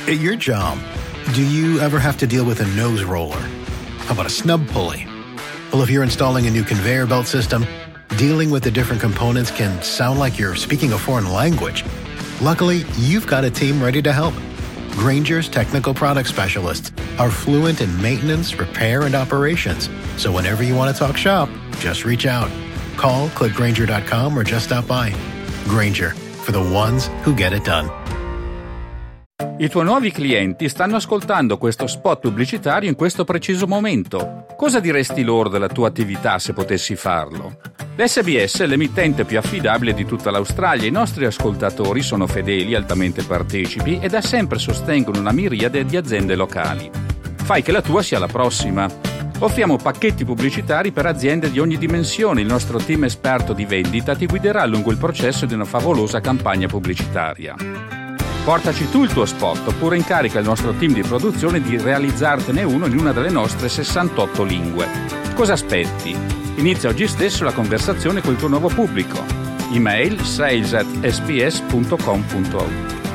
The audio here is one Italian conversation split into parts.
At your job, do you ever have to deal with a nose roller? How about a snub pulley? Well, if you're installing a new conveyor belt system, dealing with the different components can sound like you're speaking a foreign language. Luckily, you've got a team ready to help. Grainger's technical product specialists are fluent in maintenance, repair, and operations. So whenever you want to talk shop, just reach out. Call, click Grainger.com, or just stop by. Grainger, for the ones who get it done. I tuoi nuovi clienti stanno ascoltando questo spot pubblicitario in questo preciso momento. Cosa diresti loro della tua attività se potessi farlo? L'SBS è l'emittente più affidabile di tutta l'Australia. I nostri ascoltatori sono fedeli, altamente partecipi e da sempre sostengono una miriade di aziende locali. Fai che la tua sia la prossima. Offriamo pacchetti pubblicitari per aziende di ogni dimensione. Il nostro team esperto di vendita ti guiderà lungo il processo di una favolosa campagna pubblicitaria. Portaci tu il tuo spot oppure incarica il nostro team di produzione di realizzartene uno in una delle nostre 68 lingue. Cosa aspetti? Inizia oggi stesso la conversazione col tuo nuovo pubblico. Email sales@sbs.com.au.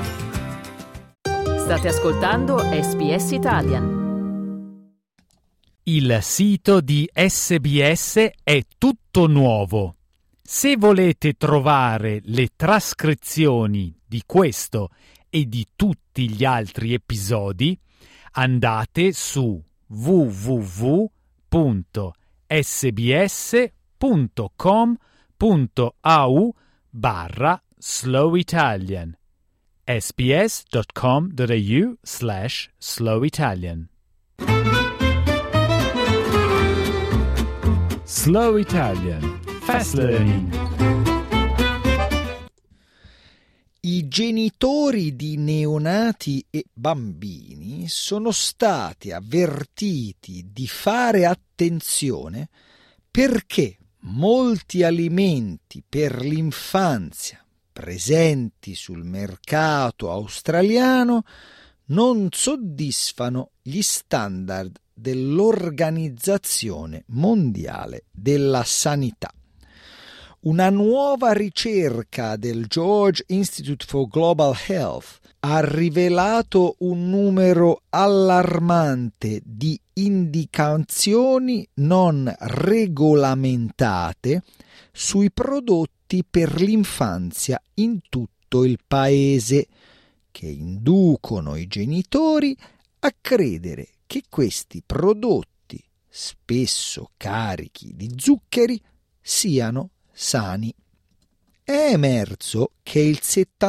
State ascoltando SBS Italian. Il sito di SBS è tutto nuovo. Se volete trovare le trascrizioni di questo e di tutti gli altri episodi, andate su www.sbs.com.au/slowitalian sbs.com.au/slowitalian. Slow Italian. Fast Learning. I genitori di neonati e bambini sono stati avvertiti di fare attenzione perché molti alimenti per l'infanzia presenti sul mercato australiano non soddisfano gli standard dell'Organizzazione Mondiale della Sanità. Una nuova ricerca del George Institute for Global Health ha rivelato un numero allarmante di indicazioni non regolamentate sui prodotti per l'infanzia in tutto il paese, che inducono i genitori a credere che questi prodotti, spesso carichi di zuccheri, siano sani. È emerso che il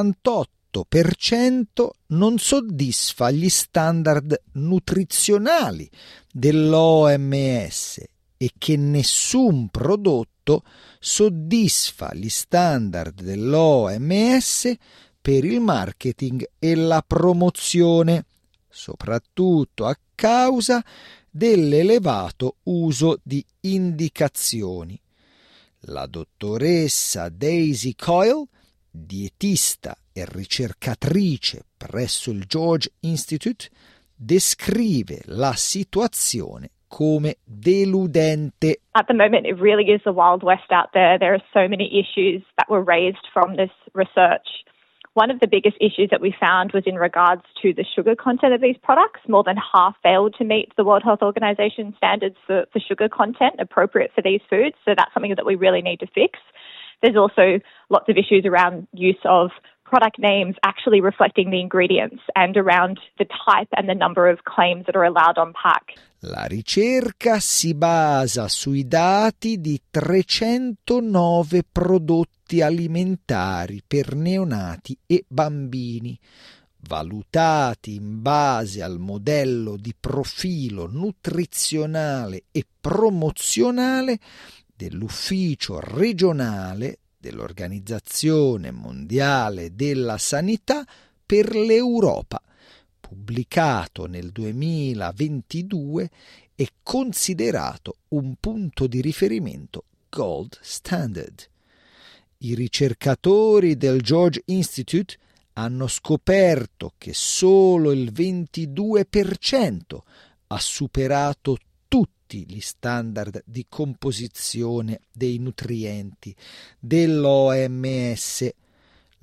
78% non soddisfa gli standard nutrizionali dell'OMS e che nessun prodotto soddisfa gli standard dell'OMS per il marketing e la promozione, soprattutto a causa dell'elevato uso di indicazioni. La dottoressa Daisy Coyle, dietista e ricercatrice presso il George Institute, descrive la situazione come deludente. At the moment, it really is the Wild West out there. There are so many issues that were raised from this research. One of the biggest issues that we found was in regards to the sugar content of these products. More than half failed to meet the World Health Organization standards for sugar content appropriate for these foods. So that's something that we really need to fix. There's also lots of issues around use of product names actually reflecting the ingredients and around the type and the number of claims that are allowed on pack. La ricerca si basa sui dati di 309 prodotti alimentari per neonati e bambini, valutati in base al modello di profilo nutrizionale e promozionale dell'Ufficio regionale dell'Organizzazione Mondiale della Sanità per l'Europa, pubblicato nel 2022 e considerato un punto di riferimento gold standard. I ricercatori del George Institute hanno scoperto che solo il 22% ha superato tutti gli standard di composizione dei nutrienti dell'OMS.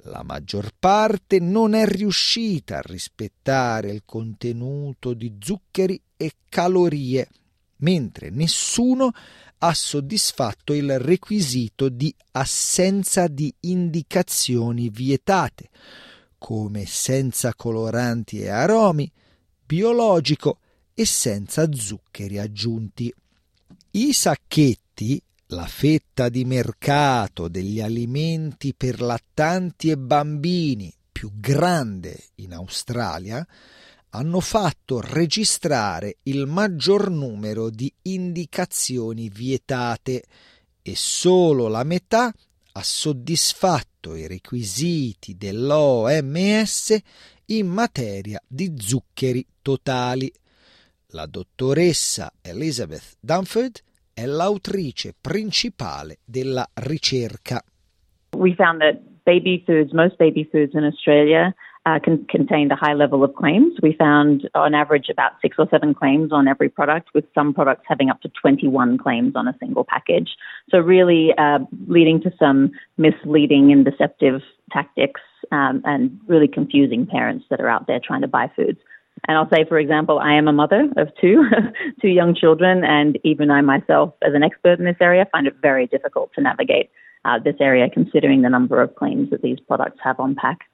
La maggior parte non è riuscita a rispettare il contenuto di zuccheri e calorie, mentre nessuno ha soddisfatto il requisito di assenza di indicazioni vietate, come senza coloranti e aromi, biologico e senza zuccheri aggiunti. I sacchetti, la fetta di mercato degli alimenti per lattanti e bambini più grande in Australia, hanno fatto registrare il maggior numero di indicazioni vietate e solo la metà ha soddisfatto i requisiti dell'OMS in materia di zuccheri totali. La dottoressa Elizabeth Dunford è l'autrice principale della ricerca. We found that most baby foods in Australia contained a high level of claims. We found on average about 6 or 7 claims on every product, with some products having up to 21 claims on a single package. So really leading to some misleading and deceptive tactics and really confusing parents that are out there trying to buy foods. And I'll say, for example, I am a mother of two young children, and even I myself, as an expert in this area, find it very difficult to navigate this area, considering the number of claims that these products have on pack.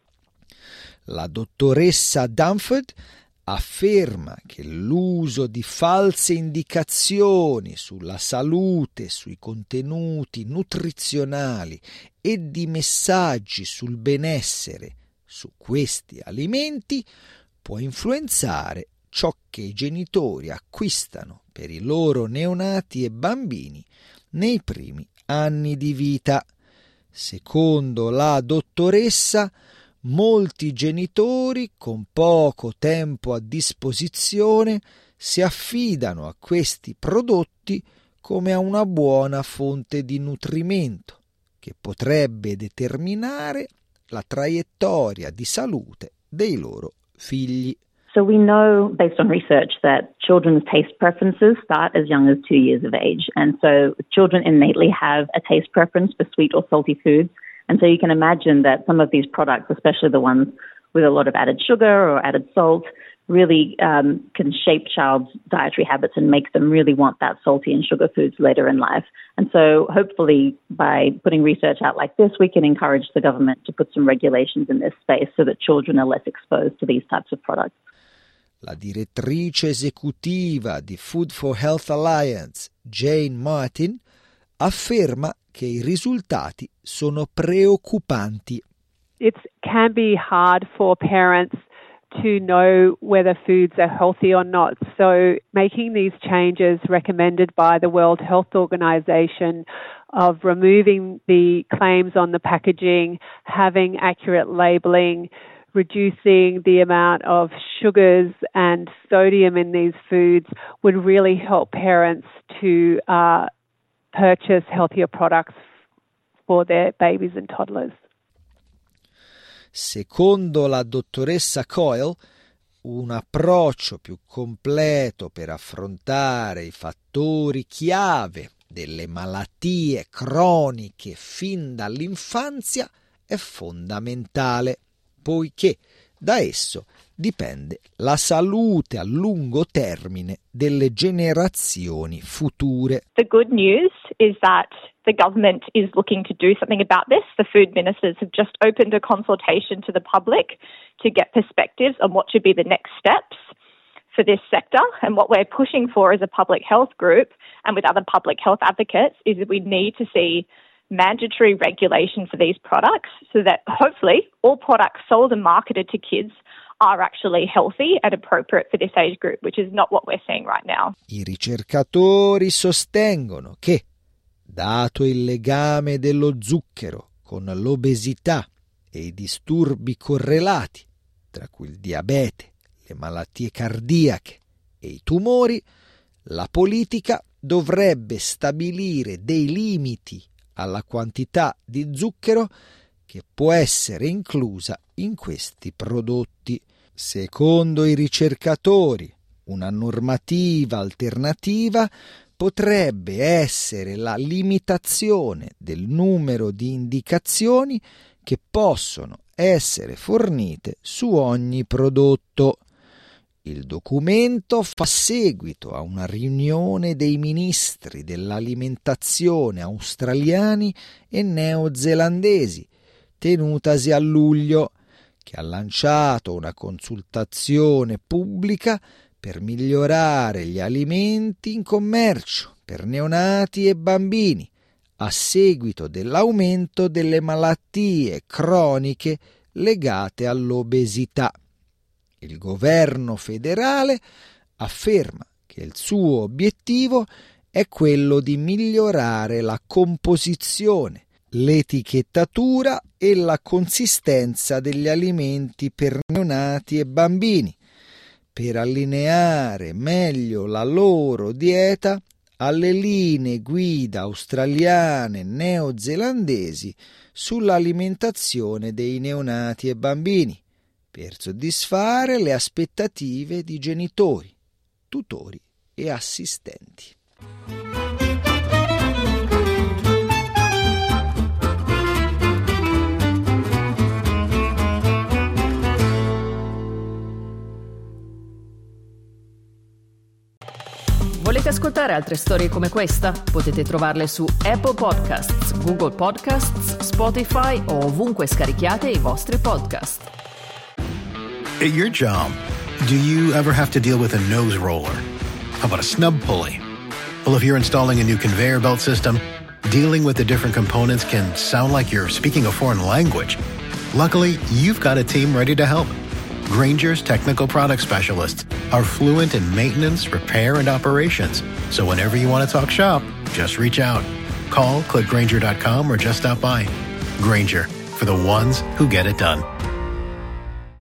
La dottoressa Dunford afferma che l'uso di false indicazioni sulla salute, sui contenuti nutrizionali e di messaggi sul benessere su questi alimenti può influenzare ciò che i genitori acquistano per i loro neonati e bambini nei primi anni di vita. Secondo la dottoressa, molti genitori con poco tempo a disposizione si affidano a questi prodotti come a una buona fonte di nutrimento che potrebbe determinare la traiettoria di salute dei loro figli. So we know, based on research, that children's taste preferences start as young as 2 years of age. And so children innately have a taste preference for sweet or salty foods. And so you can imagine that some of these products, especially the ones with a lot of added sugar or added salt, really can shape child's dietary habits and make them really want that salty and sugar foods later in life. And so hopefully by putting research out like this, we can encourage the government to put some regulations in this space so that children are less exposed to these types of products. La direttrice esecutiva di Food for Health Alliance, Jane Martin, afferma che i risultati sono preoccupanti. It can be hard for parents to know whether foods are healthy or not. So making these changes recommended by the World Health Organization of removing the claims on the packaging, having accurate labeling, reducing the amount of sugars and sodium in these foods would really help parents to purchase healthier products for their babies and toddlers. Secondo la dottoressa Coyle, un approccio più completo per affrontare i fattori chiave delle malattie croniche fin dall'infanzia è fondamentale, poiché da esso dipende la salute a lungo termine delle generazioni future. The good news is that the government is looking to do something about this. The food ministers have just opened a consultation to the public to get perspectives on what should be the next steps for this sector. And what we're pushing for as a public health group and with other public health advocates is that we need to see mandatory regulation for these products so that hopefully all products sold and marketed to kids are actually healthy and appropriate for this age group, which is not what we're seeing right now. I ricercatori sostengono che, dato il legame dello zucchero con l'obesità e i disturbi correlati, tra cui il diabete, le malattie cardiache e i tumori, la politica dovrebbe stabilire dei limiti alla quantità di zucchero che può essere inclusa in questi prodotti. Secondo i ricercatori, una normativa alternativa potrebbe essere la limitazione del numero di indicazioni che possono essere fornite su ogni prodotto. Il documento fa seguito a una riunione dei ministri dell'alimentazione australiani e neozelandesi, tenutasi a luglio, che ha lanciato una consultazione pubblica per migliorare gli alimenti in commercio per neonati e bambini, a seguito dell'aumento delle malattie croniche legate all'obesità. Il governo federale afferma che il suo obiettivo è quello di migliorare la composizione, l'etichettatura e la consistenza degli alimenti per neonati e bambini, per allineare meglio la loro dieta alle linee guida australiane e neozelandesi sull'alimentazione dei neonati e bambini, per soddisfare le aspettative di genitori, tutori e assistenti. Volete ascoltare altre storie come questa? Potete trovarle su Apple Podcasts, Google Podcasts, Spotify o ovunque scarichiate i vostri podcast. At your job, do you ever have to deal with a nose roller? How about a snub pulley? Well, if you're installing a new conveyor belt system, dealing with the different components can sound like you're speaking a foreign language. Luckily, you've got a team ready to help. Grainger's technical product specialists are fluent in maintenance, repair, and operations. So whenever you want to talk shop, just reach out. Call, click Grainger.com, or just stop by. Grainger, for the ones who get it done.